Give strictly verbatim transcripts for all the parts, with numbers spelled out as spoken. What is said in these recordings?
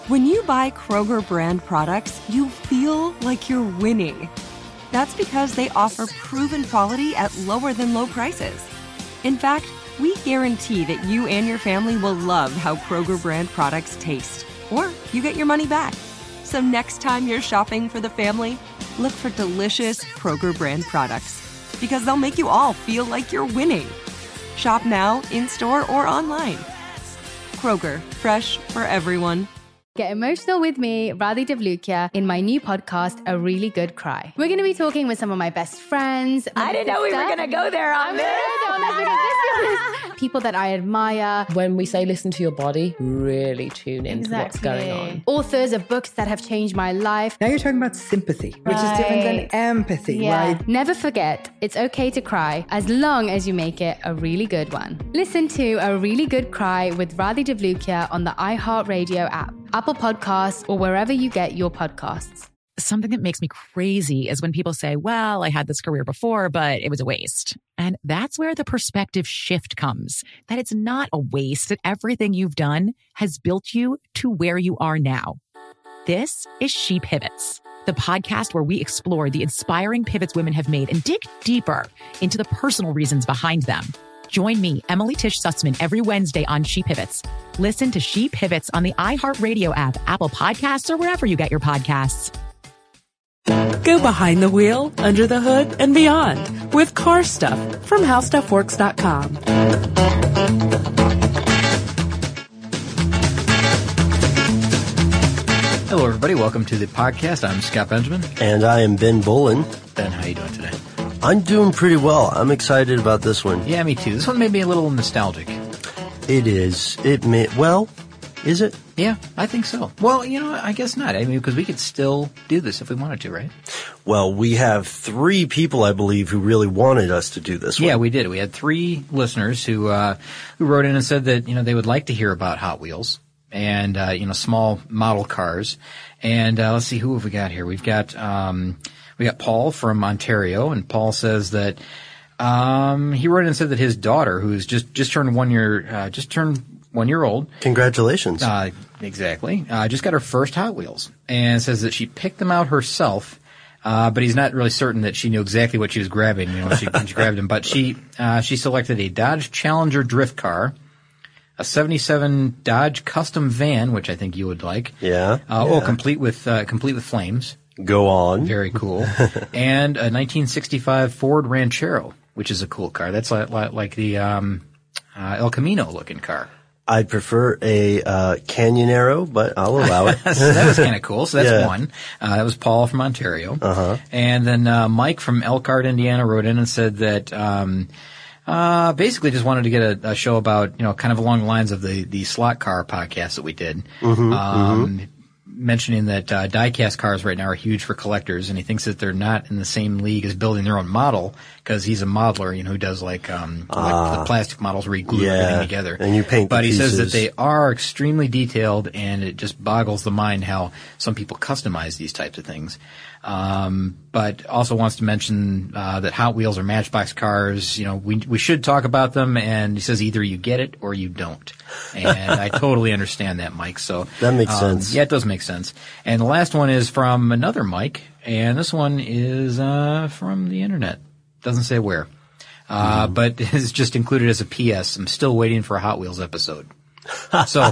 When you buy Kroger brand products, you feel like you're winning. That's because they offer proven quality at lower than low prices. In fact, we guarantee that you and your family will love how Kroger brand products taste, or you get your money back. So next time you're shopping for the family, look for delicious Kroger brand products, because they'll make you all feel like you're winning. Shop now, in-store, or online. Kroger, fresh for everyone. Get emotional with me, Radhi Devlukia, in my new podcast, A Really Good Cry. We're going to be talking with some of my best friends. I didn't know we were going to go there on this. On this because this is people that I admire. When we say listen to your body, really tune into Exactly. what's going on. Authors of books that have changed my life. Now you're talking about sympathy, which Right. is different than empathy, Yeah. right? Never forget, it's okay to cry as long as you make it a really good one. Listen to A Really Good Cry with Radhi Devlukia on the iHeartRadio app, Apple Podcasts, or wherever you get your podcasts. Something that makes me crazy is when people say, well, I had this career before, but it was a waste. And that's where the perspective shift comes, that it's not a waste, that everything you've done has built you to where you are now. This is She Pivots, the podcast where we explore the inspiring pivots women have made and dig deeper into the personal reasons behind them. Join me, Emily Tish Sussman, every Wednesday on She Pivots. Listen to She Pivots on the iHeartRadio app, Apple Podcasts, or wherever you get your podcasts. Go behind the wheel, under the hood, and beyond with Car Stuff from how stuff works dot com. Hello, everybody. Welcome to the podcast. I'm Scott Benjamin. And I am Ben Bolin. Ben, how you doing today? I'm doing pretty well. I'm excited about this one. Yeah, me too. This one made me a little nostalgic. It is. It may, well, is it? Yeah, I think so. Well, you know, I guess not. I mean, because we could still do this if we wanted to, right? Well, we have three people, I believe, who really wanted us to do this one. Yeah, we did. We had three listeners who uh, who wrote in and said that, you know, they would like to hear about Hot Wheels and, uh, you know, small model cars. And uh, let's see, who have we got here? We've got um, we got Paul from Ontario, and Paul says that um, he wrote in and said that his daughter, who's just just turned one year, uh, just turned one year old. Congratulations. Uh, exactly. Uh, just got her first Hot Wheels, and says that she picked them out herself. Uh, but he's not really certain that she knew exactly what she was grabbing, you know, when she, when she grabbed them. But she uh, she selected a Dodge Challenger drift car, a seventy-seven Dodge Custom van, which I think you would like. Yeah. Uh, yeah. Oh, complete with uh, complete with flames. Go on. Very cool. And a nineteen sixty-five Ford Ranchero, which is a cool car. That's like, like, like the um, uh, El Camino looking car. I'd prefer a uh, Canyonero, but I'll allow it. So that was kind of cool. So that's Yeah. one. Uh, that was Paul from Ontario. Uh-huh. And then uh, Mike from Elkhart, Indiana, wrote in and said that um, uh, basically just wanted to get a, a show about, you know, kind of along the lines of the, the slot car podcast that we did. Mm-hmm, um, mm-hmm. Mentioning that uh, die-cast cars right now are huge for collectors, and he thinks that they're not in the same league as building their own model, because he's a modeler, you know, who does like um Ah. like the plastic models where you glue Yeah, everything together. and you paint the But he says that pieces. they are extremely detailed, and it just boggles the mind how some people customize these types of things. Um, but also wants to mention uh, that Hot Wheels are Matchbox cars. You know, we we should talk about them, and he says either you get it or you don't. And I totally understand that, Mike. So That makes um, sense. Yeah, it does make sense. And the last one is from another Mike, and this one is uh, from the internet. Doesn't say where. Uh, Mm. but it's just included as a P S. I'm still waiting for a Hot Wheels episode. So,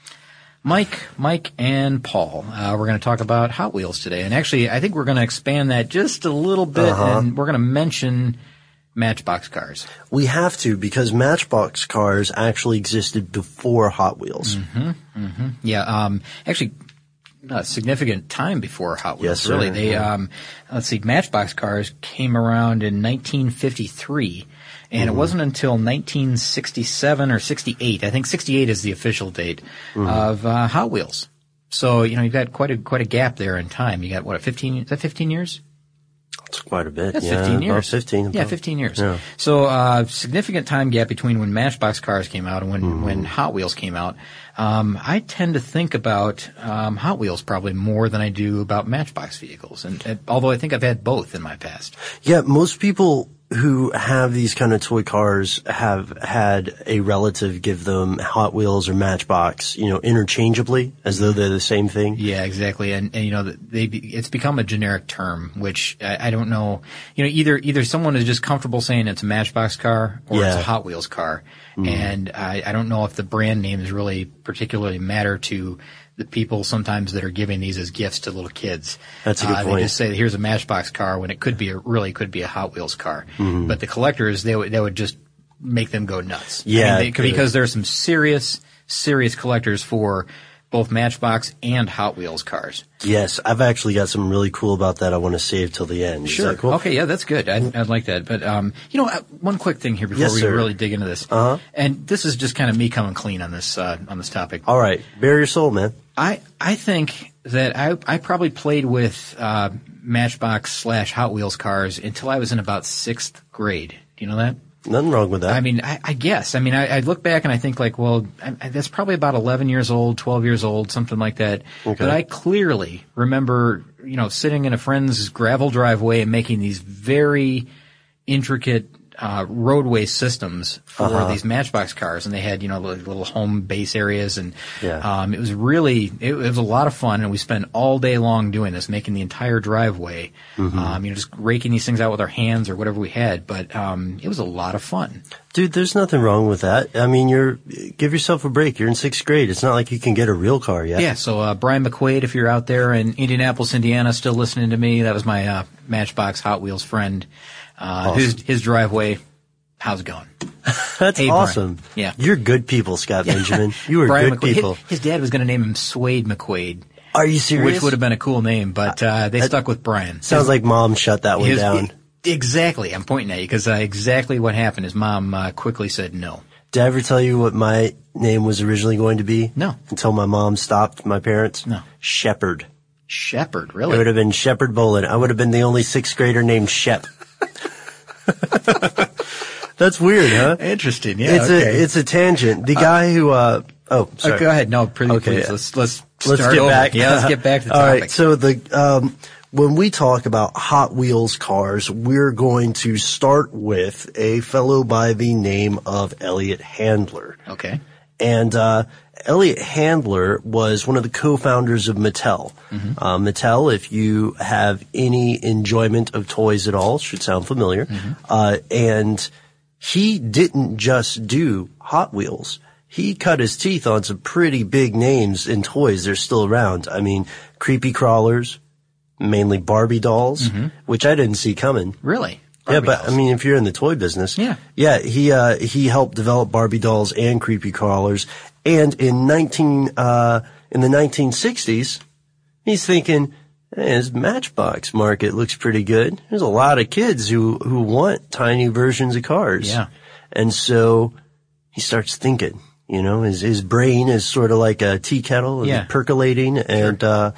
Mike, Mike, and Paul, uh, we're going to talk about Hot Wheels today. And actually, I think we're going to expand that just a little bit, Uh-huh. and we're going to mention Matchbox cars. We have to, because Matchbox cars actually existed before Hot Wheels. Mm-hmm, mm-hmm. Yeah, um, actually, a significant time before Hot Wheels, Yes, sir. really. They, Yeah. um, let's see, Matchbox cars came around in nineteen fifty-three, and Mm-hmm. it wasn't until nineteen sixty-seven or sixty-eight, I think sixty-eight is the official date, Mm-hmm. of uh, Hot Wheels. So, you know, you've got quite a quite a gap there in time. You got, what, fifteen, is that fifteen years? It's quite a bit. That's yeah, fifteen about years. fifteen. Yeah, about- fifteen years. Yeah. So, uh, significant time gap between when Matchbox cars came out and when, Mm-hmm. when Hot Wheels came out. Um, I tend to think about, um, Hot Wheels probably more than I do about Matchbox vehicles. And, and although I think I've had both in my past. Yeah, most people who have these kind of toy cars have had a relative give them Hot Wheels or Matchbox, you know, interchangeably as though they're the same thing. Yeah, exactly. And, and you know, they it's become a generic term, which I, I don't know. You know, either either someone is just comfortable saying it's a Matchbox car or Yeah. it's a Hot Wheels car, Mm. and I, I don't know if the brand names really particularly matter to the people sometimes that are giving these as gifts to little kids. That's a good uh, point. They just say, here's a Matchbox car when it could be a, really could be a Hot Wheels car. Mhm. But the collectors, they would, they would just make them go nuts. Yeah, I mean, they, it could. because there are some serious, serious collectors for both Matchbox and Hot Wheels cars. Yes, I've actually got something really cool about that I want to save till the end. Is Sure. that cool? Okay, yeah, that's good. I'd, I'd like that. But, um, you know, uh, one quick thing here before Yes, we sir. really dig into this. Uh-huh. And this is just kind of me coming clean on this, uh, on this topic. All right. Bare your soul, man. I, I think that I, I probably played with, uh, Matchbox slash Hot Wheels cars until I was in about sixth grade. Do you know that? Nothing wrong with that. I mean, I, I guess. I mean, I, I look back and I think like, well, I, I, that's probably about eleven years old, twelve years old, something like that. Okay. But I clearly remember, you know, sitting in a friend's gravel driveway and making these very intricate uh, roadway systems for Uh-huh. these Matchbox cars, and they had, you know, like little home base areas, and Yeah. um, it was really, it, it was a lot of fun, and we spent all day long doing this, making the entire driveway, Mhm. um, you know, just raking these things out with our hands or whatever we had, but um, it was a lot of fun. Dude, there's nothing wrong with that. I mean, you're give yourself a break. You're in sixth grade. It's not like you can get a real car yet. Yeah, so uh, Brian McQuaid, if you're out there in Indianapolis, Indiana, still listening to me, that was my uh, Matchbox Hot Wheels friend. Uh, Awesome. his, his driveway, how's it going? That's Hey, Brian. awesome. Yeah. You're good people, Scott Benjamin. You are Brian good McQuaid. people. His, his dad was going to name him Suede McQuaid. Are you serious? Which would have been a cool name, but uh, they That- stuck with Brian. Sounds His- like mom shut that one his- down. Exactly. I'm pointing at you because uh, exactly what happened. His mom uh, quickly said no. Did I ever tell you what my name was originally going to be? No. Until my mom stopped my parents? No. Shepherd. Shepherd, It really? would have been Shepherd Bolin. I would have been the only sixth grader named Shep. That's weird, huh? Interesting. Yeah. it's okay. a it's a tangent. The guy who uh oh sorry. Uh, go ahead. No, please. Okay, please. yeah. Let's let's Let's start get over. back. Yeah, let's get back to the All topic. right. So the um when we talk about Hot Wheels cars, we're going to start with a fellow by the name of Elliot Handler. Okay. And uh Elliot Handler was one of the co-founders of Mattel. Mm-hmm. Uh, Mattel, if you have any enjoyment of toys at all, should sound familiar. Mm-hmm. Uh, and he didn't just do Hot Wheels. He cut his teeth on some pretty big names in toys. They're still around. I mean, creepy crawlers, mainly Barbie dolls, Mm-hmm. which I didn't see coming. Really? Yeah, Barbie but dolls. I mean, if you're in the toy business, Yeah. yeah, he uh, he helped develop Barbie dolls and creepy crawlers. And in nineteen uh, in the nineteen sixties, he's thinking, hey, his Matchbox market looks pretty good. There's a lot of kids who who want tiny versions of cars. Yeah. And so he starts thinking. You know, his his brain is sort of like a tea kettle, Yeah. percolating, and uh,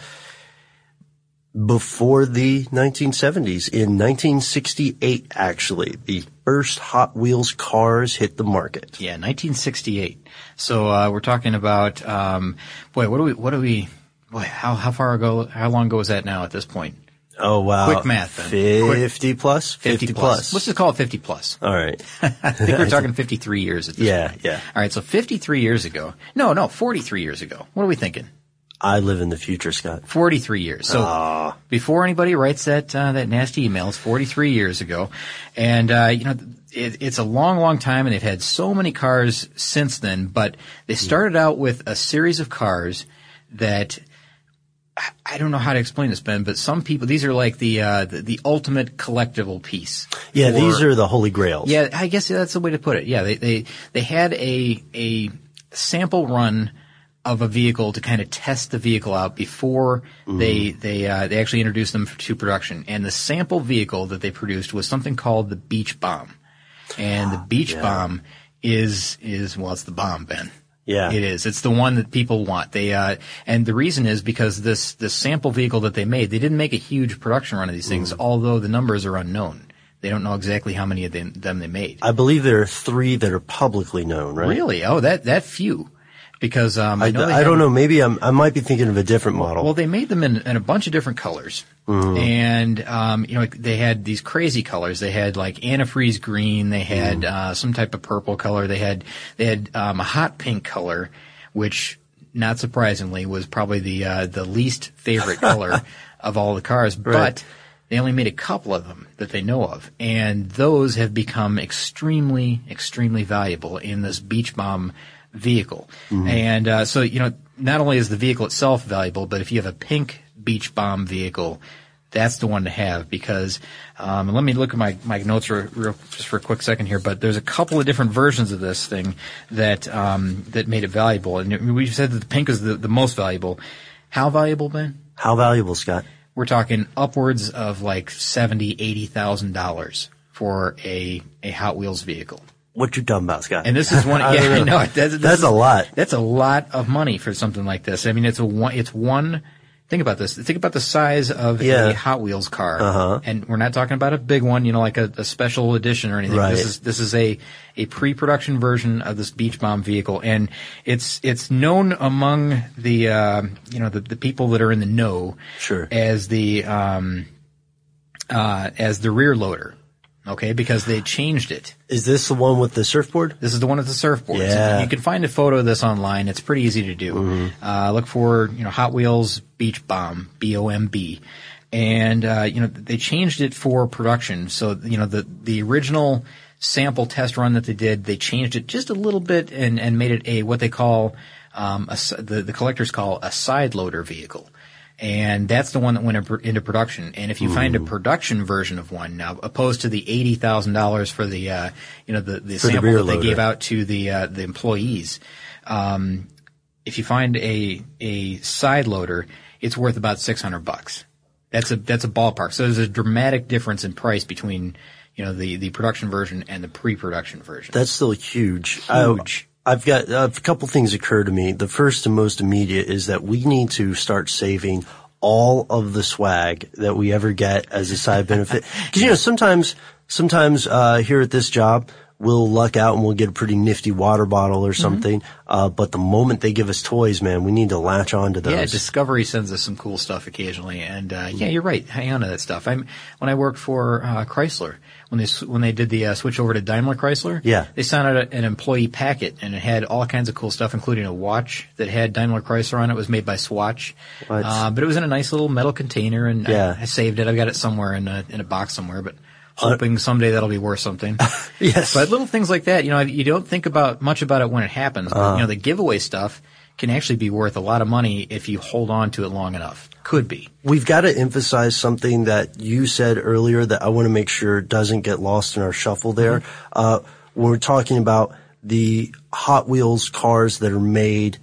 before the nineteen seventies, in nineteen sixty-eight, actually, the first Hot Wheels cars hit the market. Yeah, nineteen sixty-eight. So uh, we're talking about, um, boy, what do we, what do we, boy, how how far ago, how long ago is that now at this point? Oh wow! Quick math, then. Fifty plus. Fifty, plus. Let's just call it fifty plus. All right. I think we're talking fifty-three years at this Yeah, point. yeah. All right, so fifty-three years ago. No, no, forty-three years ago. What are we thinking? I live in the future, Scott. forty-three years. So Ah. before anybody writes that uh, that nasty email, it's forty-three years ago, and uh, you know it, it's a long, long time, and they've had so many cars since then. But they started out with a series of cars that I, I don't know how to explain this, Ben, but some people these are like the uh, the, the ultimate collectible piece. Yeah, for- these are the holy grails. Yeah, I guess that's the way to put it. Yeah, they they they had a a sample run of a vehicle to kind of test the vehicle out before they they uh, they actually introduced them to production. And the sample vehicle that they produced was something called the Beach Bomb. And the Beach Yeah. Bomb is is well, it's the bomb, Ben. Yeah. It is. It's the one that people want. They uh and the reason is because this this sample vehicle that they made, they didn't make a huge production run of these things, although the numbers are unknown. They don't know exactly how many of them, them they made. I believe there are three that are publicly known, right? Really? Oh, that that few. Because um, I, I, know they I had, don't know. Maybe I'm, I might be thinking of a different model. Well, they made them in, in a bunch of different colors, mm-hmm. and um, you know they had these crazy colors. They had like antifreeze green. They had mm. uh, some type of purple color. They had they had um, a hot pink color, which not surprisingly was probably the uh, the least favorite color of all the cars. Right. But they only made a couple of them that they know of, and those have become extremely extremely valuable in this Beach Bomb vehicle. Mm-hmm. And uh, so, you know, not only is the vehicle itself valuable, but if you have a pink Beach Bomb vehicle, that's the one to have because um, let me look at my, my notes real, real, just for a quick second here, but there's a couple of different versions of this thing that um, that made it valuable. And we said that the pink is the, the most valuable. How valuable, Ben? How valuable, Scott? We're talking upwards of like seventy thousand dollars, eighty thousand dollars for a, a Hot Wheels vehicle. What you talking about, Scott? And this is one. I yeah, I know. know. That's, that's, that's a lot. That's a lot of money for something like this. I mean, it's a one. It's one. Think about this. Think about the size of yeah. a Hot Wheels car, uh-huh. and we're not talking about a big one. You know, like a, a special edition or anything. Right. This is this is a a pre-production version of this Beach Bomb vehicle, and it's it's known among the uh, you know the, the people that are in the know sure. as the um uh as the rear loader. Okay, because they changed it. Is this the one with the surfboard? This is the one with the surfboard. Yeah. You can find a photo of this online. It's pretty easy to do. Mm-hmm. Uh, look for, you know, Hot Wheels Beach Bomb, B O M B. And, uh, you know, they changed it for production. So, you know, the, the original sample test run that they did, they changed it just a little bit and, and made it a, what they call, um, a, the, the collectors call a side loader vehicle. And that's the one that went into production. And if you Ooh. find a production version of one now, opposed to the eighty thousand dollars for the, uh, you know, the, the sample the that they loader. gave out to the, uh, the employees, um, if you find a, a side loader, it's worth about six hundred bucks. That's a, that's a ballpark. So there's a dramatic difference in price between, you know, the, the production version and the pre-production version. That's still huge. Huge. I, I've got uh, a couple things occur to me. The first and most immediate is that we need to start saving all of the swag that we ever get as a side benefit. Because, you know, sometimes, sometimes, uh, here at this job, we'll luck out and we'll get a pretty nifty water bottle or something. Mm-hmm. Uh, but the moment they give us toys, man, we need to latch on to those. Yeah, Discovery sends us some cool stuff occasionally. And, uh, yeah, you're right. Hang on to that stuff. I'm, when I worked for, uh, Chrysler, when they, when they did the, uh, switch over to Daimler Chrysler, yeah. they sent out a, an employee packet and it had all kinds of cool stuff, including a watch that had Daimler Chrysler on it. It was made by Swatch. Uh, but it was in a nice little metal container and yeah. I, I saved it. I've got it somewhere in a, in a box somewhere, but hoping someday that'll be worth something. Yes. But little things like that, you know, you don't think about much about it when it happens. But, uh, you know, the giveaway stuff can actually be worth a lot of money if you hold on to it long enough. Could be. We've got to emphasize something that you said earlier that I want to make sure doesn't get lost in our shuffle there. Mm-hmm. Uh, when we're talking about the Hot Wheels cars that are made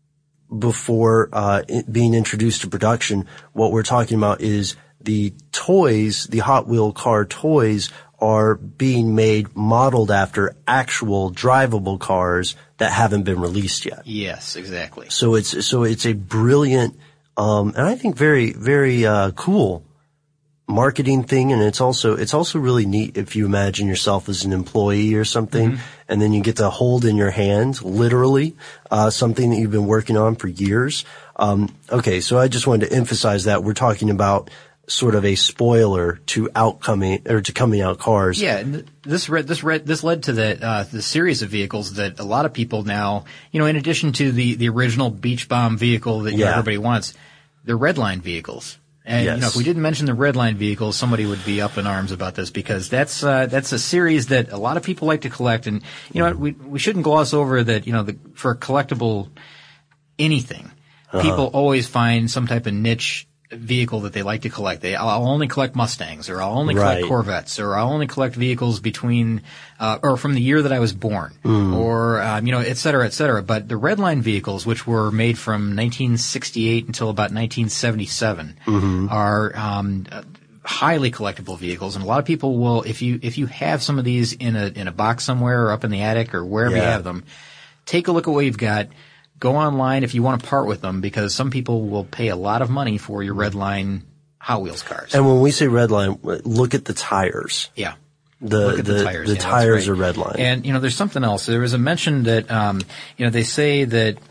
before uh, being introduced to production, what we're talking about is the toys, the Hot Wheel car toys are being made modeled after actual drivable cars that haven't been released yet. Yes, exactly. So it's, so it's a brilliant, um, and I think very, very, uh, cool marketing thing. And it's also, it's also really neat if you imagine yourself as an employee or something, mm-hmm. and then you get to hold in your hand, literally, uh, something that you've been working on for years. Um, okay. So I just wanted to emphasize that we're talking about sort of a spoiler to outcoming or to coming out cars. Yeah, and this read, this read, this led to the uh, the series of vehicles that a lot of people now, you know, in addition to the the original Beach Bomb vehicle that you yeah. know, everybody wants, they're Redline vehicles. And yes. you know, if we didn't mention the Redline vehicles, somebody would be up in arms about this because that's uh, that's a series that a lot of people like to collect. And you know, we we shouldn't gloss over that. You know, the, for a collectible anything, uh-huh. people always find some type of niche vehicle that they like to collect. They, I'll only collect Mustangs, or I'll only collect right. Corvettes, or I'll only collect vehicles between, uh, or from the year that I was born, mm. or, um, you know, et cetera, et cetera. But the Redline vehicles, which were made from nineteen sixty-eight until about nineteen seventy-seven, mm-hmm. are, um, highly collectible vehicles. And a lot of people will, if you, if you have some of these in a, in a box somewhere or up in the attic or wherever yeah. you have them, take a look at what you've got. Go online if you want to part with them because some people will pay a lot of money for your Redline Hot Wheels cars. And when we say Redline, look at the tires. Yeah. The, look at the, the tires. The yeah, tires right. are Redline. And, you know, there's something else. There was a mention that, um, you know, they say that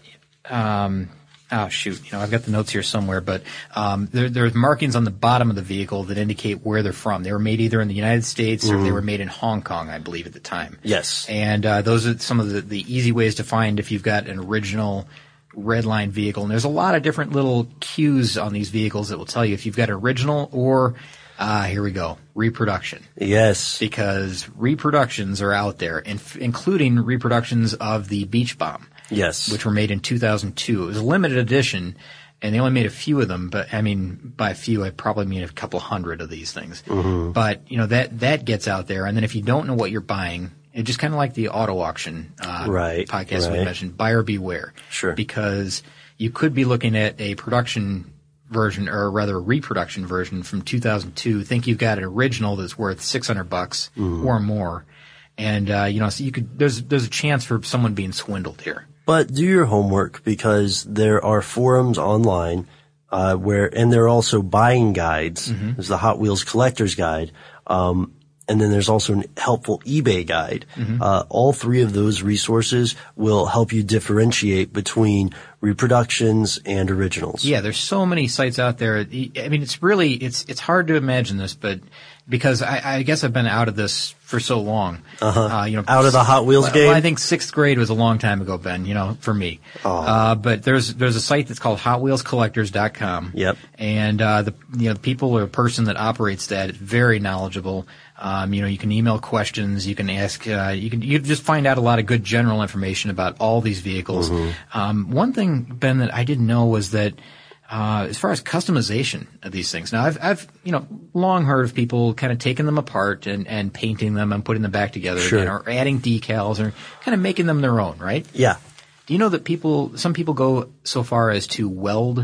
um, oh shoot, you know, I've got the notes here somewhere, but um, there, there's markings on the bottom of the vehicle that indicate where they're from. They were made either in the United States mm-hmm. or they were made in Hong Kong, I believe, at the time. Yes. And uh, those are some of the, the easy ways to find if you've got an original Redline vehicle. And there's a lot of different little cues on these vehicles that will tell you if you've got original or Ah, uh, here we go. Reproduction. Yes. Because reproductions are out there, inf- including reproductions of the Beach Bomb. Yes. Which were made in two thousand two. It was a limited edition, and they only made a few of them, but I mean, by a few, I probably mean a couple hundred of these things. Mm-hmm. But, you know, that, that gets out there, and then if you don't know what you're buying, it's just kind of like the auto auction, uh, right, podcast right. we mentioned, buyer beware. Sure. Because you could be looking at a production version, or rather a reproduction version from two thousand two, think you've got an original that's worth six hundred bucks mm. or more. And, uh, you know, so you could, there's, there's a chance for someone being swindled here. But do your homework, because there are forums online, uh, where, and there are also buying guides. Mm-hmm. There's the Hot Wheels Collector's Guide. Um, and then there's also a helpful eBay guide. Mm-hmm. Uh, all three of those resources will help you differentiate between reproductions and originals. Yeah, there's so many sites out there. I mean, it's really, it's, it's hard to imagine this, but because I, I guess I've been out of this for so long. Uh-huh. Uh, you know, out of the Hot Wheels well, game? Well, I think sixth grade was a long time ago, Ben, you know, for me. Oh. Uh, but there's, there's a site that's called hot wheels collectors dot com. Yep. And, uh, the, you know, the people or person that operates that is very knowledgeable. Um, you know, you can email questions, you can ask, uh, you can, you can just find out a lot of good general information about all these vehicles. Mm-hmm. Um, one thing, Ben, that I didn't know was that, uh, as far as customization of these things. Now, I've, I've, you know, long heard of people kind of taking them apart and, and painting them and putting them back together sure. again, or adding decals or kind of making them their own, right? Yeah. Do you know that people, some people go so far as to weld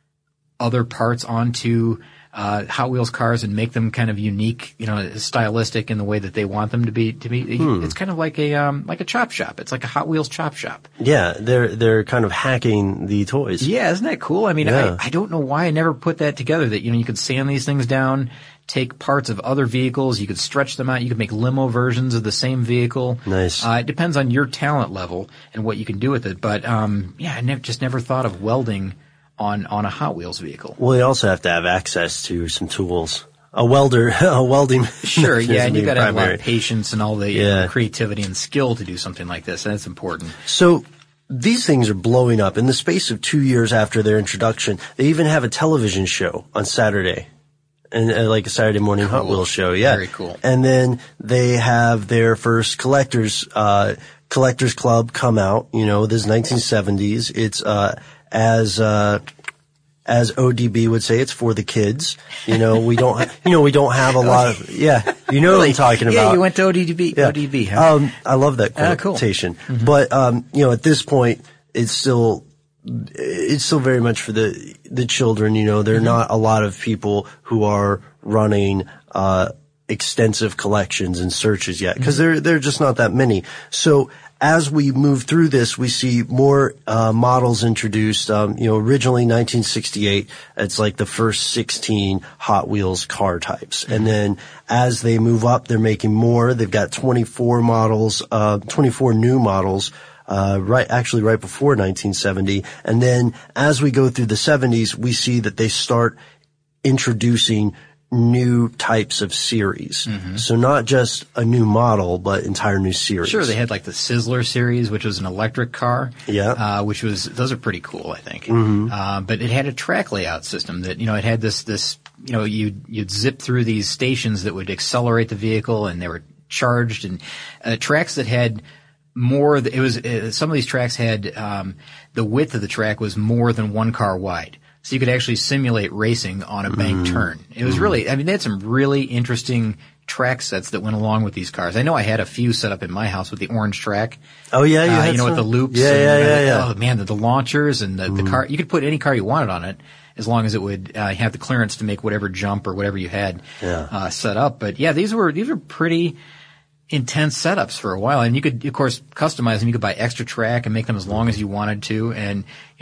other parts onto Uh, Hot Wheels cars and make them kind of unique, you know, stylistic in the way that they want them to be. To be, hmm. it's kind of like a um, like a chop shop. It's like a Hot Wheels chop shop. Yeah, they're they're kind of hacking the toys. Yeah, isn't that cool? I mean, yeah. I, I don't know why I never put that together. That you know, you could sand these things down, take parts of other vehicles, you could stretch them out, you could make limo versions of the same vehicle. Nice. Uh, it depends on your talent level and what you can do with it. But um, yeah, I never, just never thought of welding on on a Hot Wheels vehicle. Well, you also have to have access to some tools. A welder, a welding. Sure, yeah, and you got to have a lot primary. of patience and all the yeah. you know, creativity and skill to do something like this. That's important. So these things are blowing up. In the space of two years after their introduction, they even have a television show on Saturday. And uh, like a Saturday morning cool. Hot Wheels show, yeah. Very cool. And then they have their first collectors, uh, collectors club come out, you know, this is nineteen seventies. It's, uh, as, uh, as O D B would say, it's for the kids. You know, we don't, ha- you know, we don't have a lot of, yeah, you know what I'm talking about. Yeah, you went to O D B, yeah. O D B, huh? Um, I love that Ah, cool. quotation. Mm-hmm. But, um, you know, at this point, it's still, it's still very much for the, the children, you know, there are mm-hmm. not a lot of people who are running, uh, extensive collections and searches yet, because mm-hmm. there, there are just not that many. So, as we move through this, we see more uh, models introduced. Um, you know, originally nineteen sixty-eight, it's like the first sixteen Hot Wheels car types. Mm-hmm. And then as they move up, they're making more. They've got twenty-four models, uh, twenty-four new models, uh, right, actually right before nineteen seventy. And then as we go through the seventies, we see that they start introducing new types of series. Mm-hmm. So not just a new model, but entire new series. Sure, they had like the Sizzler series, which was an electric car. Yeah. Uh, which was, those are pretty cool, I think. Mm-hmm. Uh, but it had a track layout system that, you know, it had this, this, you know, you'd, you'd zip through these stations that would accelerate the vehicle and they were charged, and uh, tracks that had more, it was, uh, some of these tracks had, um, the width of the track was more than one car wide. So you could actually simulate racing on a bank mm-hmm. turn. It was really, I mean, they had some really interesting track sets that went along with these cars. I know I had a few set up in my house with the orange track. Oh yeah, you, uh, had you know, some? with the loops. Yeah, and, yeah, yeah, uh, yeah. Oh man, the, the launchers and the, mm-hmm. the car. You could put any car you wanted on it as long as it would uh, have the clearance to make whatever jump or whatever you had yeah. uh, set up. But yeah, these were these were pretty intense setups for a while, and you could of course customize them. You could buy extra track and make them as long as you wanted to, and you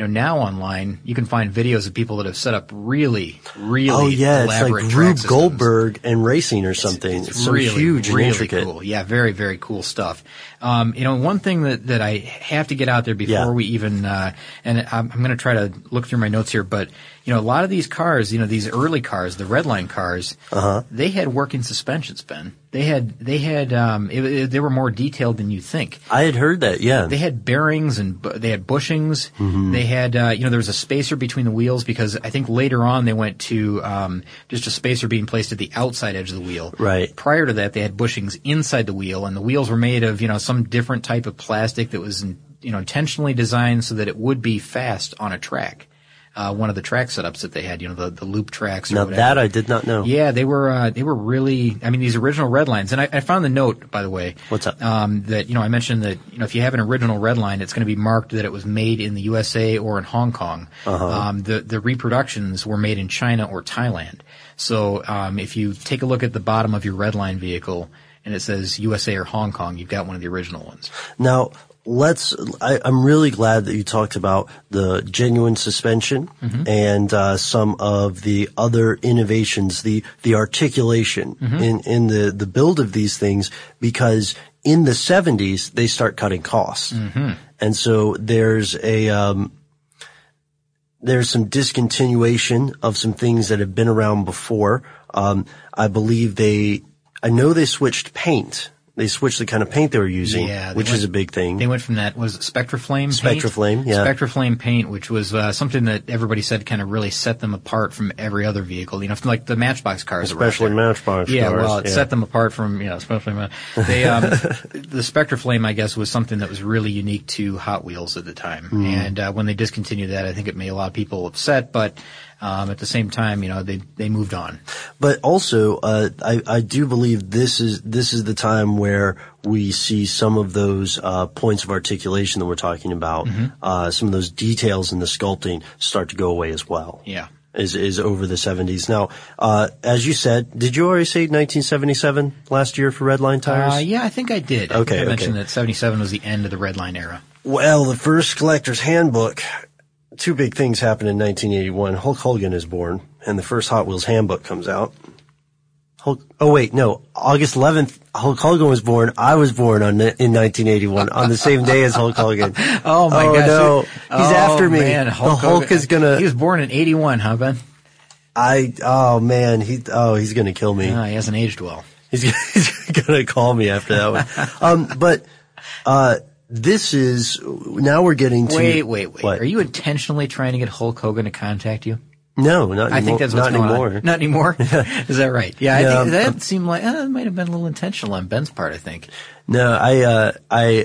you know, now online you can find videos of people that have set up really, really oh yeah, it's elaborate like track Rube systems. Goldberg and racing or something. It's, it's, it's so really, huge and really intricate. Cool. Yeah, very, very cool stuff. Um, you know, one thing that, that I have to get out there before Yeah. we even, uh, and I'm, I'm going to try to look through my notes here, but, you know, a lot of these cars, you know, these early cars, the Redline cars, uh-huh. they had working suspensions, Ben. They had, they had, um, it, it, they were more detailed than you think. I had heard that, yeah. They had bearings and bu- they had bushings. Mm-hmm. They had, uh, you know, there was a spacer between the wheels because I think later on they went to, um, just a spacer being placed at the outside edge of the wheel. Right. Prior to that, they had bushings inside the wheel, and the wheels were made of, you know, some different type of plastic that was, you know, intentionally designed so that it would be fast on a track. Uh, one of the track setups that they had, you know, the, the loop tracks or Now whatever. that I did not know. Yeah, they were, uh, they were really, I mean, these original Redlines, and I, I found the note, by the way. What's up? Um, that, you know, I mentioned that, you know, if you have an original Redline, it's going to be marked that it was made in the U S A or in Hong Kong. Uh-huh. Um, the, the reproductions were made in China or Thailand. So, um, if you take a look at the bottom of your Redline vehicle and it says U S A or Hong Kong, you've got one of the original ones. Now, let's, I, I'm really glad that you talked about the genuine suspension Mm-hmm. and, uh, some of the other innovations, the, the articulation Mm-hmm. in, in the, the build of these things, because in the seventies, they start cutting costs. Mm-hmm. And so there's a, um, there's some discontinuation of some things that have been around before. Um, I believe they, I know they switched paint. They switched the kind of paint they were using, Yeah, they which went- is a big thing. They went from that, was it Spectraflame paint? Spectraflame, yeah. Spectraflame paint, which was uh, something that everybody said kind of really set them apart from every other vehicle. You know, from like the Matchbox cars. that were out Especially there. Matchbox Yeah, cars, well, it yeah. set them apart from, you know, especially, uh, they, um, the Spectraflame, I guess, was something that was really unique to Hot Wheels at the time. Mm. And uh, when they discontinued that, I think it made a lot of people upset, but um, at the same time, you know, they they moved on. But also, uh, I, I do believe this is, this is the time where we see some of those, uh, points of articulation that we're talking about, Mm-hmm. uh, some of those details in the sculpting start to go away as well. Yeah. Is, is over the seventies. Now, uh, as you said, did you already say nineteen seventy-seven last year for Redline tires? Uh, yeah, I think I did. I Okay, think I okay. mentioned that seventy-seven was the end of the Redline era. Well, the first collector's handbook, two big things happened in nineteen eighty-one. Hulk Hogan is born, and the first Hot Wheels handbook comes out. Hulk, oh wait, no, August eleventh, Hulk Hogan was born. I was born on in nineteen eighty-one, on the same day as Hulk Hogan. Oh my oh, gosh. no, he's Oh, after me. Man, the Hulk Hogan- is gonna, He was born in eighty-one, huh, Ben? I, oh man, he, oh, he's gonna kill me. Oh, he hasn't aged well. He's, he's gonna call me after that one. Um, but, uh, this is, now we're getting to. Wait, wait, wait. What? Are you intentionally trying to get Hulk Hogan to contact you? No, not anymore. I think that's what's not going anymore. on. Not anymore? Is that right? Yeah, I Yeah, think that um, seemed like, uh, it might have been a little intentional on Ben's part, I think. No, I, uh, I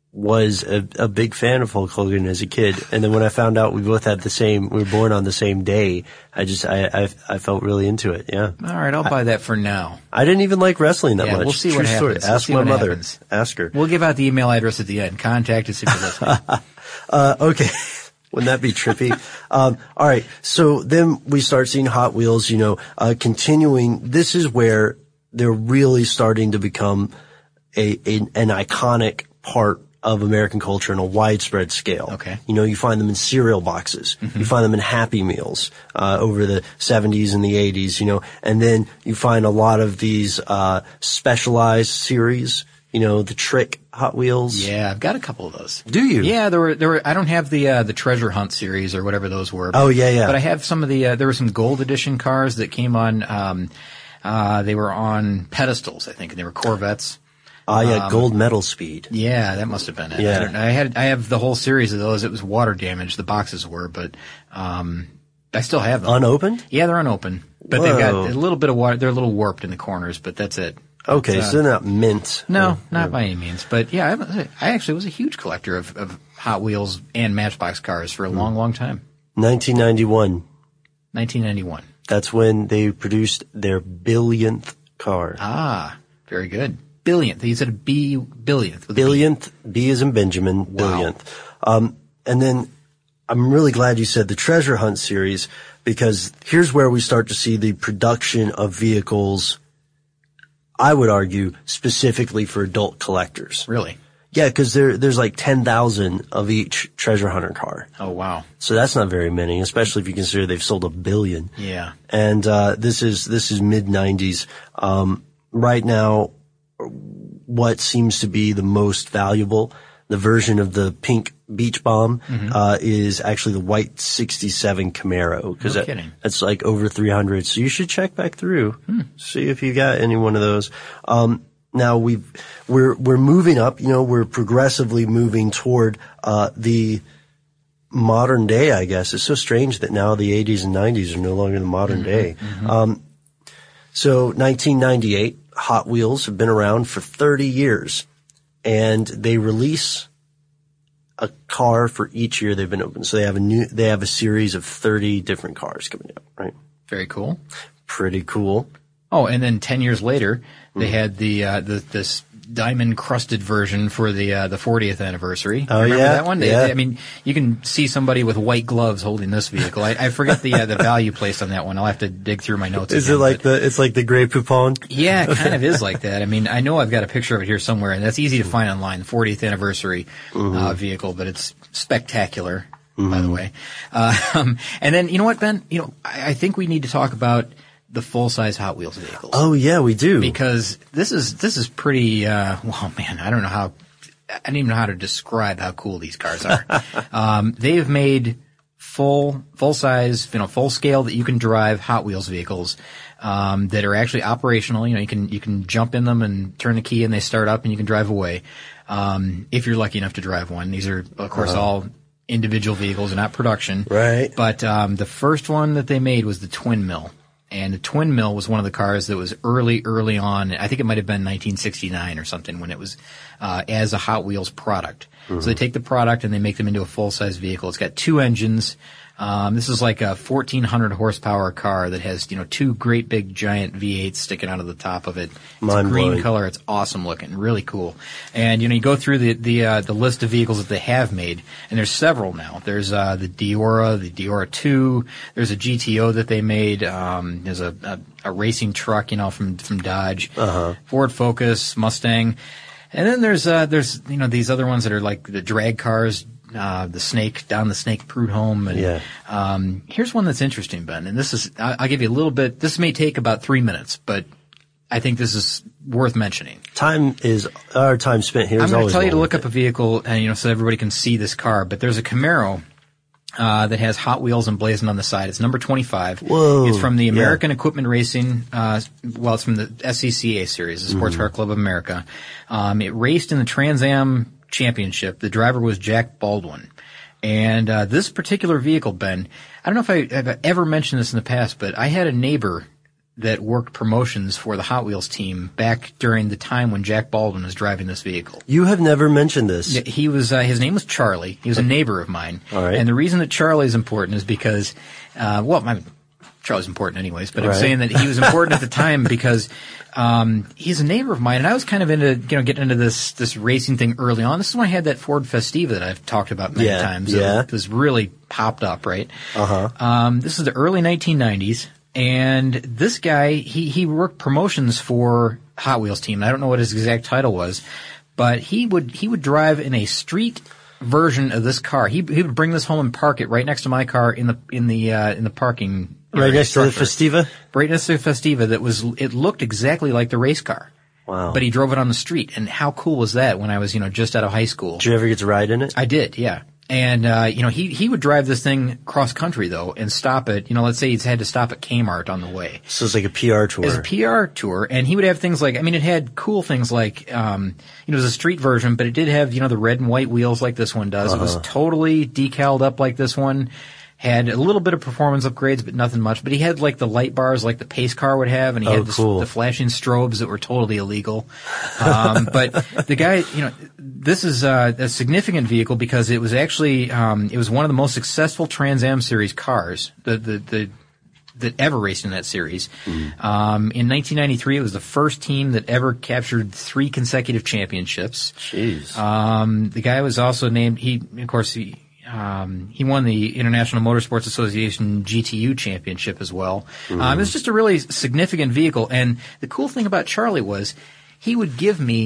was a, a big fan of Hulk Hogan as a kid. And then when I found out we both had the same, we were born on the same day, I just, I, I, I felt really into it. Yeah. All right, I'll buy that for now. I didn't even like wrestling that Yeah, much. we'll see True what story. happens. We'll Ask see my what mother. happens. Ask her. We'll give out the email address at the end. Contact us if you're listening. Uh, okay. Wouldn't that be trippy? um, all right. So then we start seeing Hot Wheels, you know, uh, continuing. This is where they're really starting to become a, a an iconic part of American culture on a widespread scale. Okay. You know, you find them in cereal boxes. Mm-hmm. You find them in Happy Meals, uh, over the seventies and the eighties, you know, and then you find a lot of these, uh, specialized series, you know, the Trick Hot Wheels. Yeah, I've got a couple of those. Do you? Yeah, there were there were. I don't have the uh, the Treasure Hunt series or whatever those were. Oh, yeah, yeah. But I have some of the. Uh, there were some gold edition cars that came on. Um, uh, they were on pedestals, I think, and they were Corvettes. Ah, yeah, Um, Gold Medal Speed. Yeah, that must have been it. Yeah. I, don't, I had I have the whole series of those. It was water damage. The boxes were, but um, I still have them. Unopened? Yeah, they're unopened, but they've got Whoa. a little bit of water. They're a little warped in the corners, but that's it. Okay, But, uh, so they're not mint. No, Uh, not by any means. But yeah, I, I actually was a huge collector of, of Hot Wheels and Matchbox cars for a long, long time. nineteen ninety-one. nineteen ninety-one. That's when they produced their billionth car. Ah, very good. Billionth. You said a B, billionth. with a B. Billionth, B as in Benjamin, billionth. Um, and then I'm really glad you said the Treasure Hunt series, because here's where we start to see the production of vehicles, I would argue, specifically for adult collectors. Really? Yeah, because there, there's like ten thousand of each treasure hunter car. Oh, wow. So that's not very many, especially if you consider they've sold a billion. Yeah. And, uh, this is, this is mid nineties. Um, right now, what seems to be the most valuable, the version of the pink Beach Bomb, mm-hmm. uh, is actually the white sixty-seven Camaro. Cause no that, kidding. That's like over three hundred. So you should check back through, hmm. see if you got any one of those. Um, now we've, we're, we're moving up, you know, we're progressively moving toward, uh, the modern day, I guess. It's so strange that now the eighties and nineties are no longer the modern mm-hmm. day. Mm-hmm. Um, so nineteen ninety-eight, Hot Wheels have been around for thirty years, and they release a car for each year they've been open. So they have a new, they have a series of thirty different cars coming out, right? Very cool. Pretty cool. Oh, and then ten years later, they mm. had the, uh, the, this diamond crusted version for the, uh, the fortieth anniversary. Oh, Remember yeah? that one? They, yeah. they, I mean, you can see somebody with white gloves holding this vehicle. I, I forget the, uh, the value placed on that one. I'll have to dig through my notes. Is again, it like but, the, it's like the Grey Poupon? Yeah, it kind of is like that. I mean, I know I've got a picture of it here somewhere, and that's easy to find online, the fortieth anniversary, mm-hmm. uh, vehicle, but it's spectacular, mm-hmm. by the way. Uh, um, and then, you know what, Ben? You know, I, I think we need to talk about the full-size Hot Wheels vehicles. Oh yeah, we do. Because this is, this is pretty, uh, well man, I don't know how, I don't even know how to describe how cool these cars are. um, they've made full, full-size, you know, full-scale that you can drive Hot Wheels vehicles, um, that are actually operational. You know, you can, you can jump in them and turn the key and they start up and you can drive away. Um, if you're lucky enough to drive one. These are, of course, uh-huh. all individual vehicles and not production. Right. But, um, the first one that they made was the Twin Mill. And the Twin Mill was one of the cars that was early, early on. I think it might have been nineteen sixty-nine or something when it was, uh, as a Hot Wheels product. Mm-hmm. So they take the product and they make them into a full-size vehicle. It's got two engines. Um, this is like a fourteen hundred horsepower car that has, you know, two great big giant V eights sticking out of the top of it. It's Mind green blowing. color. It's awesome looking. Really cool. And, you know, you go through the, the, uh, the list of vehicles that they have made, and there's several now. There's, uh, the Diora, the Diora two. There's a G T O that they made. Um, there's a, a, a racing truck, you know, from, from Dodge. Uh-huh. Ford Focus, Mustang. And then there's, uh, there's, you know, these other ones that are like the drag cars, uh, the Snake, down the Snake Prud'homme. And, yeah. um, here's one that's interesting, Ben. And this is, I, I'll give you a little bit, this may take about three minutes, but I think this is worth mentioning. Time is, our time spent here I'm is going to always tell you to well look worth up a vehicle, and, you know, so everybody can see this car, but there's a Camaro, uh, that has Hot Wheels emblazoned on the side. It's number twenty-five. Whoa. It's from the American yeah. Equipment Racing, uh, well, it's from the S C C A series, the Sports mm-hmm. Car Club of America. Um, it raced in the Trans Am Championship. The driver was Jack Baldwin. And, uh, this particular vehicle, Ben, I don't know if I, I've ever mentioned this in the past, but I had a neighbor that worked promotions for the Hot Wheels team back during the time when Jack Baldwin was driving this vehicle. You have never mentioned this. He was, uh, his name was Charlie. He was a neighbor of mine. All right. And the reason that Charlie is important is because, uh, well, I mean, Charlie's important anyways, but right. I'm saying that he was important at the time because, um, he's a neighbor of mine, and I was kind of into, you know, getting into this, this racing thing early on. This is when I had that Ford Festiva that I've talked about many yeah, times. Yeah. It was really popped up, right? Uh-huh. Um, this is the early nineteen nineties. And this guy, he, he worked promotions for Hot Wheels team. I don't know what his exact title was, but he would, he would drive in a street version of this car. He, he would bring this home and park it right next to my car in the, in the, uh, in the parking area. Right next structure. to the Festiva? Right next to the Festiva that was, it looked exactly like the race car. Wow. But he drove it on the street. And how cool was that when I was, you know, just out of high school? Did you ever get to ride in it? I did, yeah. And, uh, you know, he, he would drive this thing cross country though and stop at, you know, let's say he's had to stop at Kmart on the way. So it's like a P R tour. It's a P R tour, and he would have things like, I mean, it had cool things like, um, you know, it was a street version, but it did have, you know, the red and white wheels like this one does. Uh-huh. It was totally decaled up like this one. Had a little bit of performance upgrades, but nothing much. But he had like the light bars like the pace car would have, and he oh, had this, cool. the flashing strobes that were totally illegal. Um, but the guy, you know, this is uh, a significant vehicle because it was actually, um, it was one of the most successful Trans Am series cars, the, the, the, that ever raced in that series. Mm. Um, in nineteen ninety-three, it was the first team that ever captured three consecutive championships. Jeez. Um, the guy was also named, he, of course, he, Um, he won the International Motorsports Association G T U championship as well. Mm-hmm. Um, it's just a really significant vehicle. And the cool thing about Charlie was he would give me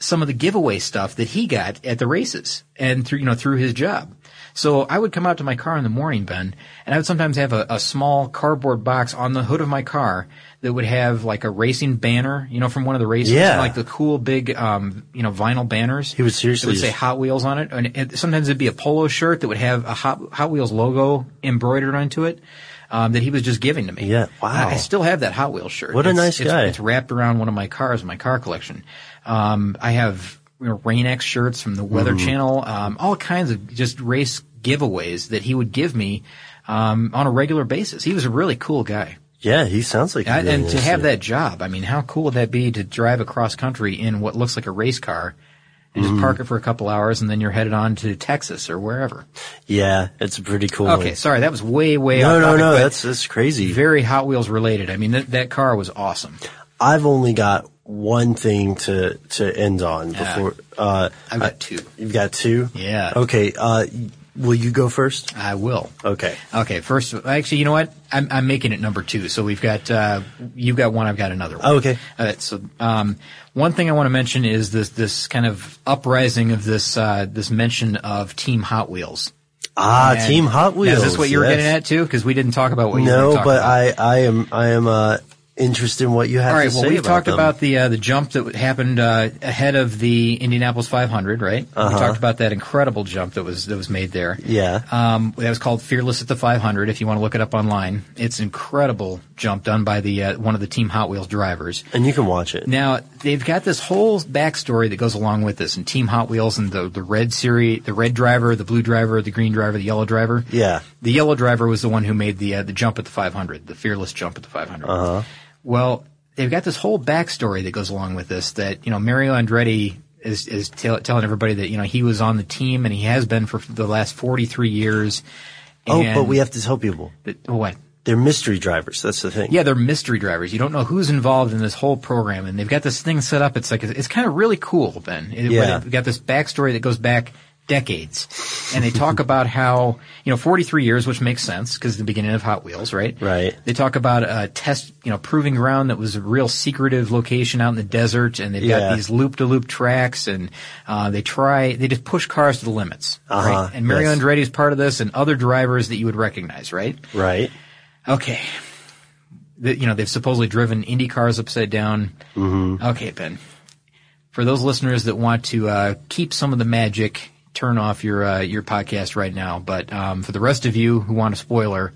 some of the giveaway stuff that he got at the races and through, you know, through his job. So I would come out to my car in the morning, Ben, and I would sometimes have a, a small cardboard box on the hood of my car that would have like a racing banner, you know, from one of the races, Yeah. like the cool big, um, you know, vinyl banners. He would seriously It would say just- Hot Wheels on it, and it, sometimes it'd be a polo shirt that would have a Hot, Hot Wheels logo embroidered onto it. Um, that he was just giving to me. Yeah, wow. I, I still have that Hot Wheels shirt. What a It's- nice it's, guy. It's wrapped around one of my cars in my car collection. Um, I have, you know, Rain-X shirts from the Weather Mm-hmm. Channel, um, all kinds of just race giveaways that he would give me, um, on a regular basis. He was a really cool guy. Yeah, he sounds like. And, he's really and to nice have dude. that job, I mean, how cool would that be to drive across country in what looks like a race car and just Mhm. park it for a couple hours and then you're headed on to Texas or wherever. Yeah, it's a pretty cool. Okay, sorry, that was way, way No, off no, topic, no, but that's that's crazy. very Hot Wheels related. I mean, that, that car was awesome. I've only got one thing to to end on before. Uh, I've got two. You've got two. Yeah. Okay. Uh, will you go first? I will. Okay. Okay, first, actually, you know what? I'm, I'm making it number two. So we've got, uh, you've got one, I've got another one. Oh, okay. All right, so, um, one thing I want to mention is this, this kind of uprising of this, uh, this mention of Team Hot Wheels. Ah, And- Team Hot Wheels. Now, is this what you were yes. getting at too? Because we didn't talk about what you were No, talking but about. I I am I am uh interested in what you have All right. to Well, say we've about talked them. about the uh, the jump that happened uh, ahead of the Indianapolis five hundred, right? Uh-huh. We talked about that incredible jump that was that was made there. Yeah. Um, that was called Fearless at the five hundred. If you want to look it up online, it's an incredible jump done by the uh, one of the Team Hot Wheels drivers. And you can watch it. Now they've got this whole backstory that goes along with this, and Team Hot Wheels and the the red series, the red driver, the blue driver, the green driver, the yellow driver. Yeah. The yellow driver was the one who made the uh, the jump at the five hundred, the fearless jump at the five hundred. Uh huh. Well, they've got this whole backstory that goes along with this. That you know, Mario Andretti is is tell, telling everybody that you know he was on the team and he has been for the last forty-three years. Oh, and but we have to tell people that, what? They're mystery drivers. That's the thing. Yeah, they're mystery drivers. You don't know who's involved in this whole program, and they've got this thing set up. It's like it's kind of really cool, Ben. It, Yeah. They've got this backstory that goes back decades, and they talk about how you know forty-three years, which makes sense because the beginning of Hot Wheels, right? Right. They talk about a test, you know, proving ground that was a real secretive location out in the desert, and they've Yeah. got these loop-to-loop tracks, and uh, they try, they just push cars to the limits, Uh-huh, right? And Mario yes. Andretti is part of this, and other drivers that you would recognize, right? Right. Okay. The, you know, they've supposedly driven Indy cars upside down. Mm-hmm. Okay, Ben. For those listeners that want to uh, keep some of the magic, turn off your uh, your podcast right now. But um, for the rest of you who want a spoiler,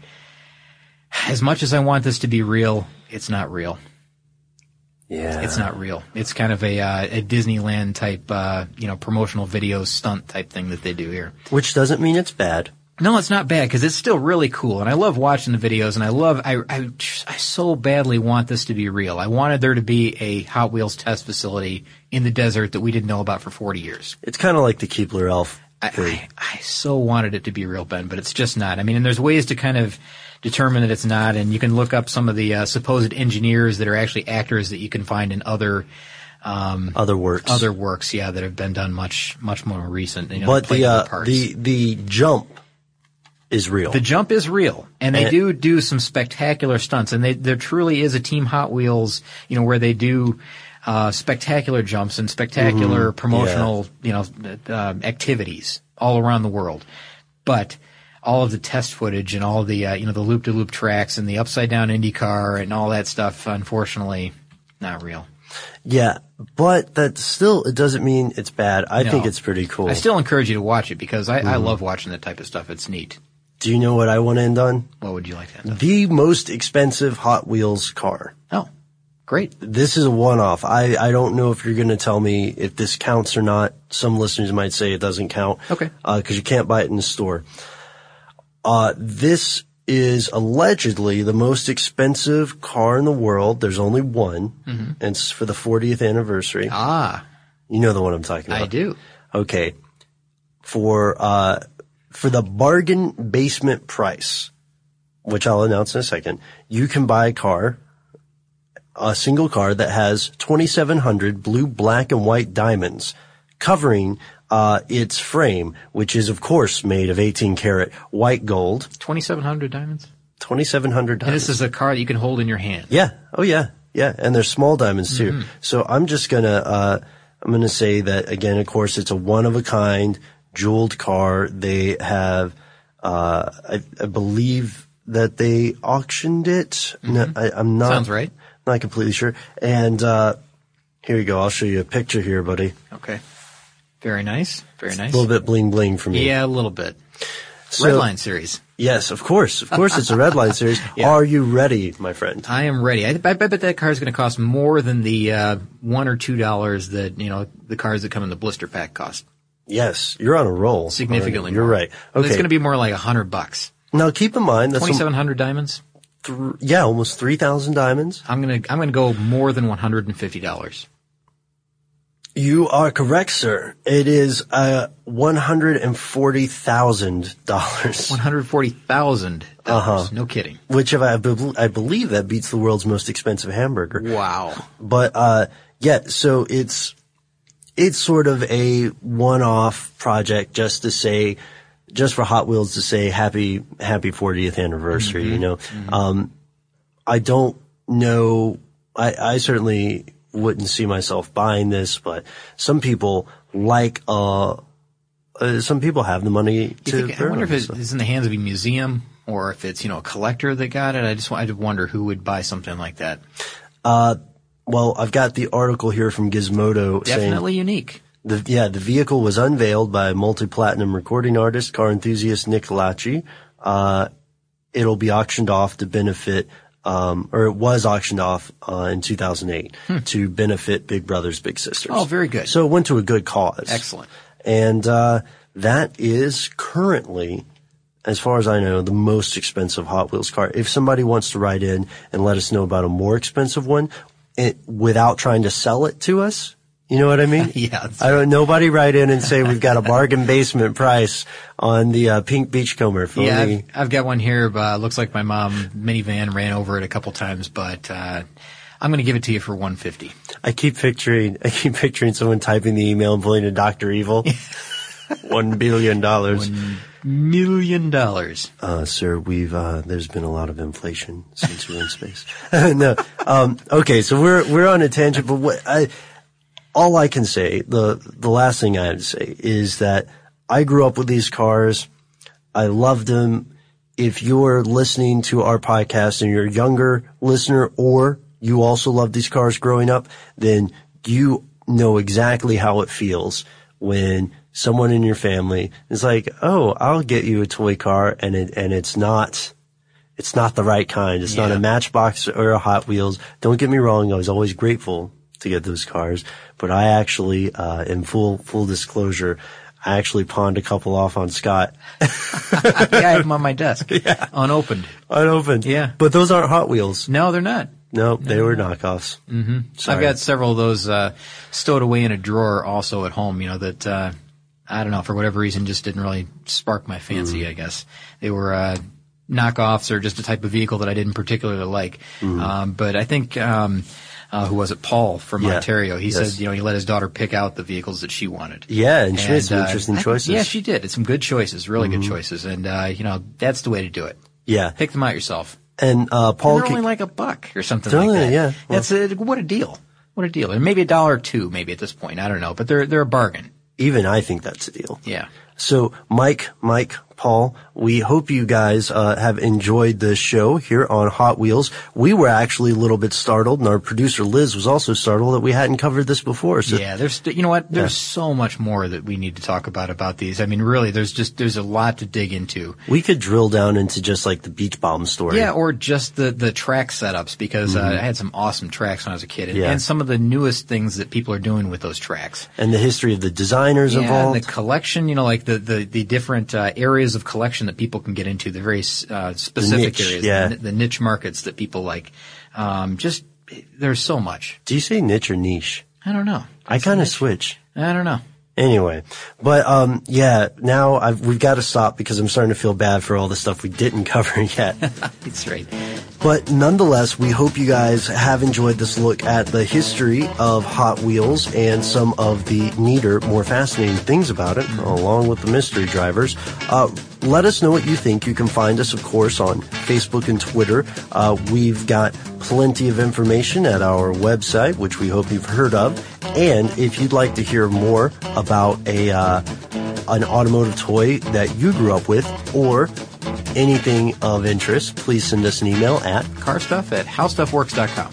as much as I want this to be real, it's not real. Yeah. It's not real. It's kind of a, uh, a Disneyland type, uh, you know, promotional video stunt type thing that they do here. Which doesn't mean it's bad. No, it's not bad because it's still really cool, and I love watching the videos, and I love, I, I, I so badly want this to be real. I wanted there to be a Hot Wheels test facility in the desert that we didn't know about for forty years. It's kind of like the Keebler Elf I, thing. I, I so wanted it to be real, Ben, but it's just not. I mean, and there's ways to kind of determine that it's not, and you can look up some of the uh, supposed engineers that are actually actors that you can find in other um, Other works. other works, yeah, that have been done much, much more recent. You know, but played the other uh, parts. the the jump is real. The jump is real, and they And- do do some spectacular stunts, and they, there truly is a Team Hot Wheels, you know, where they do uh, spectacular jumps and spectacular Mhm. promotional, you know, uh, activities all around the world. But all of the test footage and all the, uh, you know, the loop-to-loop tracks and the upside-down IndyCar and all that stuff, unfortunately, not real. Yeah, but that still, it doesn't mean it's bad. I No. think it's pretty cool. I still encourage you to watch it because I, I Mhm. love watching that type of stuff. It's neat. Do you know what I want to end on? What would you like to end on? The most expensive Hot Wheels car. Oh, great. This is a one-off. I, I don't know if you're going to tell me if this counts or not. Some listeners might say it doesn't count. Okay. Uh, cause you can't buy it in the store. Uh, this is allegedly the most expensive car in the world. There's only one. Mhm. And it's for the fortieth anniversary. Ah. You know the one I'm talking about. I do. Okay. For, uh, for the bargain basement price, which I'll announce in a second, you can buy a car, a single car that has twenty-seven hundred blue, black, and white diamonds covering, uh, its frame, which is of course made of eighteen karat white gold. twenty-seven hundred diamonds? twenty-seven hundred And diamonds. this is a car that you can hold in your hand. Yeah. Oh yeah. Yeah. And they're small diamonds too. Mhm. So I'm just gonna, uh, I'm going to say that, again, of course, it's a one-of-a-kind jeweled car. They have, uh, I, I believe that they auctioned it. Mm-hmm. No, I, I'm not. Sounds right. Not completely sure. And uh here you go. I'll show you a picture here, buddy. Okay. Very nice. Very nice. A little bit bling bling for me. Yeah, a little bit. So, Redline series. Yes, of course. Of course it's a Redline series. Yeah. Are you ready, my friend? I am ready. I, I bet that car is going to cost more than the uh one or two dollars that, you know, the cars that come in the blister pack cost. Yes, you're on a roll. Significantly You're more. right. Okay. It's going to be more like a hundred bucks. Now keep in mind that's twenty-seven hundred diamonds. Th- yeah, almost three thousand diamonds. I'm gonna I'm gonna go more than one hundred and fifty dollars. You are correct, sir. It is uh one hundred and forty thousand dollars. One hundred forty thousand dollars. Uh huh. No kidding. Which I, be- I believe that beats the world's most expensive hamburger. Wow. But uh yeah, so it's it's sort of a one-off project, just to say. Just for Hot Wheels to say happy, happy fortieth anniversary, mm-hmm. you know. Mm-hmm. Um, I don't know, I, I certainly wouldn't see myself buying this, but some people like, uh, uh some people have the money to. Think, I wonder if it is in the hands of a museum or if it's, you know, a collector that got it. I just, I wonder who would buy something like that. Uh, well, I've got the article here from Gizmodo saying. Definitely unique. The, yeah, the vehicle was unveiled by multi-platinum recording artist, car enthusiast Nick Lachey. Uh, it'll be auctioned off to benefit, um, or it was auctioned off, uh, in two thousand eight hmm. to benefit Big Brothers Big Sisters. Oh, very good. So it went to a good cause. Excellent. And, uh, that is currently, as far as I know, the most expensive Hot Wheels car. If somebody wants to write in and let us know about a more expensive one, it, without trying to sell it to us, you know what I mean? Yeah. I don't, nobody write in and say we've got a bargain basement price on the, uh, pink beachcomber. For yeah, only... I've, I've got one here, but looks like my mom minivan ran over it a couple times, but, uh, I'm gonna give it to you for one hundred fifty dollars. I keep picturing, I keep picturing someone typing the email and pulling a Doctor Evil. One billion dollars. One million dollars. Uh, sir, we've, uh, there's been a lot of inflation since we're in space. No, um, okay, so we're, we're on a tangent, but what, I, all I can say, the, the last thing I have to say is that I grew up with these cars. I loved them. If you're listening to our podcast and you're a younger listener or you also love these cars growing up, then you know exactly how it feels when someone in your family is like, oh, I'll get you a toy car and it, and it's not, it's not the right kind. It's yeah. not a Matchbox or a Hot Wheels. Don't get me wrong. I was always grateful to get those cars, but I actually, uh, in full, full disclosure, I actually pawned a couple off on Scott. Yeah, I have them on my desk. Yeah. Unopened. Unopened. Yeah. But those aren't Hot Wheels. No, they're not. No, they no. were knockoffs. Mm-hmm. I've got several of those, uh, stowed away in a drawer also at home, you know, that, uh, I don't know, for whatever reason just didn't really spark my fancy, mm. I guess. They were, uh, knockoffs or just a type of vehicle that I didn't particularly like. Mm. Um, but I think, um, Uh, who was it? Paul from yeah. Ontario. He yes. said, you know, he let his daughter pick out the vehicles that she wanted. Yeah, and she and, made some uh, interesting I, choices. Yeah, she did. It's some good choices, really mm-hmm. good choices. And, uh, you know, that's the way to do it. Yeah. Pick them out yourself. And, uh, Paul. And they're only like a buck or something like that. Yeah. Well, that's a, what a deal. What a deal. And maybe a dollar or two, maybe at this point. I don't know. But they're, they're a bargain. Even I think that's a deal. Yeah. So, Mike, Mike, Paul, we hope you guys uh, have enjoyed the show here on Hot Wheels. We were actually a little bit startled, and our producer Liz was also startled that we hadn't covered this before. So, yeah, there's, you know what? There's yeah. so much more that we need to talk about about these. I mean, really, there's just there's a lot to dig into. We could drill down into just like the Beach Bomb story. Yeah, or just the the track setups because mm-hmm. uh, I had some awesome tracks when I was a kid, and, yeah. and some of the newest things that people are doing with those tracks, and the history of the designers yeah, involved, and the collection. You know, like the the the different uh, areas of collection that people can get into, the very uh, specific the niche, areas, yeah. the, the niche markets that people like. Um, just there's so much. Do you say niche or niche? I don't know. I kind of switch. I don't know. Anyway, but um, yeah, now I've, we've got to stop because I'm starting to feel bad for all the stuff we didn't cover yet. That's right. But nonetheless, we hope you guys have enjoyed this look at the history of Hot Wheels and some of the neater, more fascinating things about it, mm-hmm. along with the mystery drivers. Uh, let us know what you think. You can find us, of course, on Facebook and Twitter. Uh, we've got plenty of information at our website, which we hope you've heard of. And if you'd like to hear more about a uh, an automotive toy that you grew up with or anything of interest, please send us an email at carstuff at how stuff works dot com.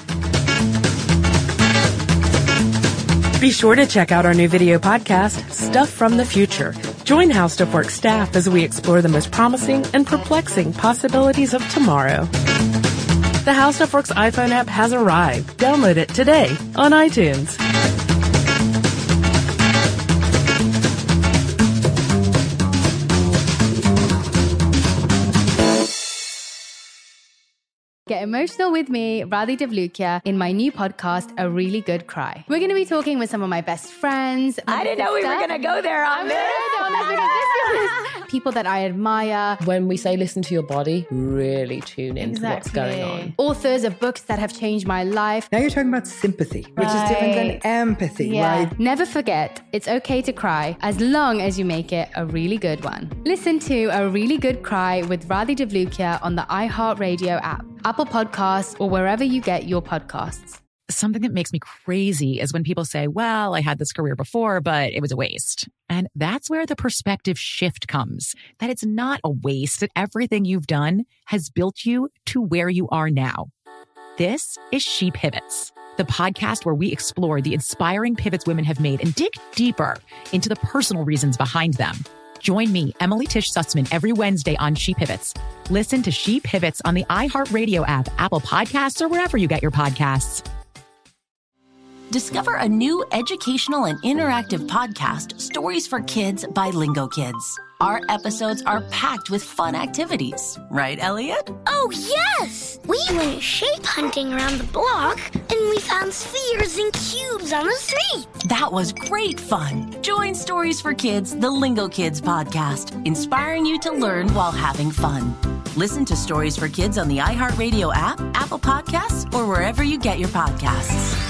Be sure to check out our new video podcast, Stuff from the Future. Join How Stuff Works staff as we explore the most promising and perplexing possibilities of tomorrow. The How Stuff Works iPhone app has arrived. Download it today on iTunes. Get emotional with me, Radhi Devlukia, in my new podcast, A Really Good Cry. We're going to be talking with some of my best friends. I didn't know we were going to go there on this. People that I admire. When we say listen to your body, really tune into Exactly. what's going on. Authors of books that have changed my life. Now you're talking about sympathy, which Right. is different than empathy, Yeah. right? Never forget, it's okay to cry as long as you make it a really good one. Listen to A Really Good Cry with Radhi Devlukia on the iHeartRadio app, Apple Podcasts, or wherever you get your podcasts. Something that makes me crazy is when people say, well, I had this career before, but it was a waste. And that's where the perspective shift comes, that it's not a waste, that everything you've done has built you to where you are now. This is She Pivots, the podcast where we explore the inspiring pivots women have made and dig deeper into the personal reasons behind them. Join me, Emily Tish Sussman, every Wednesday on She Pivots. Listen to She Pivots on the iHeartRadio app, Apple Podcasts, or wherever you get your podcasts. Discover a new educational and interactive podcast, Stories for Kids by Lingo Kids. Our episodes are packed with fun activities. Right, Elliot? Oh, yes! We went shape hunting around the block, and we found spheres and cubes on the street. That was great fun. Join Stories for Kids, the Lingo Kids podcast, inspiring you to learn while having fun. Listen to Stories for Kids on the iHeartRadio app, Apple Podcasts, or wherever you get your podcasts.